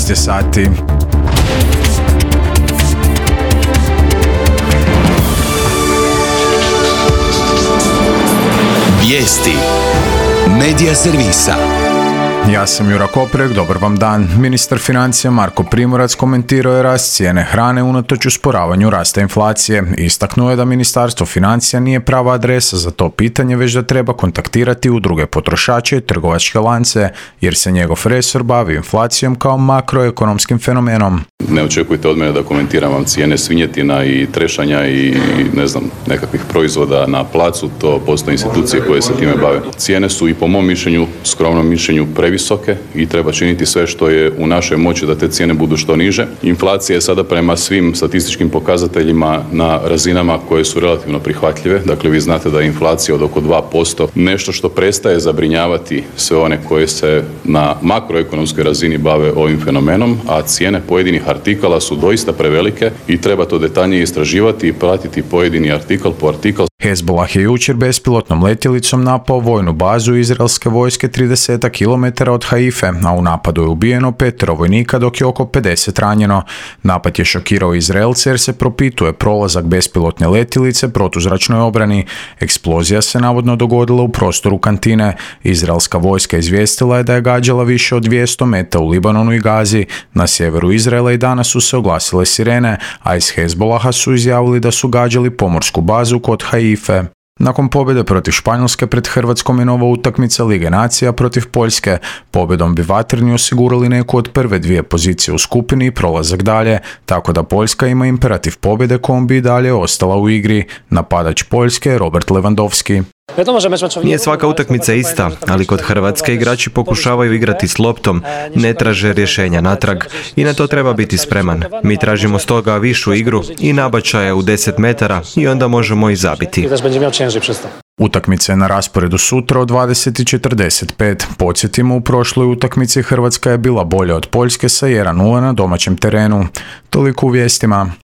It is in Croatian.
13 je sati. Vijesti Medija servisa. Ja sam Jura Koprek, dobar vam dan. Ministar financija Marko Primorac komentirao je rast cijene hrane unatoč usporavanju rasta inflacije. Istaknuo je da Ministarstvo financija nije prava adresa za to pitanje, već da treba kontaktirati udruge potrošače i trgovačke lance, jer se njegov resor bavi inflacijom kao makroekonomskim fenomenom. Ne očekujte od mene da komentiram vam cijene svinjetina i trešanja i nekakvih proizvoda na placu, to postoje institucije koje se time bave. Cijene su i po mom mišljenju, skromnom mišljenju, previsoke i treba činiti sve što je u našoj moći da te cijene budu što niže. Inflacija je sada prema svim statističkim pokazateljima na razinama koje su relativno prihvatljive. Dakle, vi znate da je inflacija od oko 2% nešto što prestaje zabrinjavati sve one koje se na makroekonomskoj razini bave ovim fenomenom, a cijene pojedinih artikala su doista prevelike i treba to detaljnije istraživati i pratiti pojedini artikal po artikal. Hezbollah je jučer bespilotnom letjelicom napao vojnu bazu izraelske vojske 30 km od Haife, a u napadu je ubijeno 5 vojnika dok je oko 50 ranjeno. Napad je šokirao Izraelce jer se propituje prolazak bespilotne letjelice protuzračnoj obrani. Eksplozija se navodno dogodila u prostoru kantine. Izraelska vojska izvijestila je da je gađala više od 200 meta u Libanonu i Gazi. Na sjeveru Izraela i danas su se oglasile sirene, a iz Hezbollaha su izjavili da su gađali pomorsku bazu kod Haife. Nakon pobjede protiv Španjolske pred Hrvatskom je nova utakmica Lige nacija protiv Poljske. Pobjedom bi vatreni osigurali neku od prve dvije pozicije u skupini i prolazak dalje, tako da Poljska ima imperativ pobjede kojom bi i dalje ostala u igri. Napadač Poljske je Robert Lewandowski. Nije svaka utakmica ista, ali kod Hrvatske igrači pokušavaju igrati s loptom, ne traže rješenja natrag i na to treba biti spreman. Mi tražimo stoga višu igru i nabačaje u 10 metara i onda možemo i zabiti. Utakmica je na rasporedu sutra od 20:45. Podsjetimo, u prošloj utakmici Hrvatska je bila bolja od Poljske sa 1:0 na domaćem terenu. Toliko u vijestima.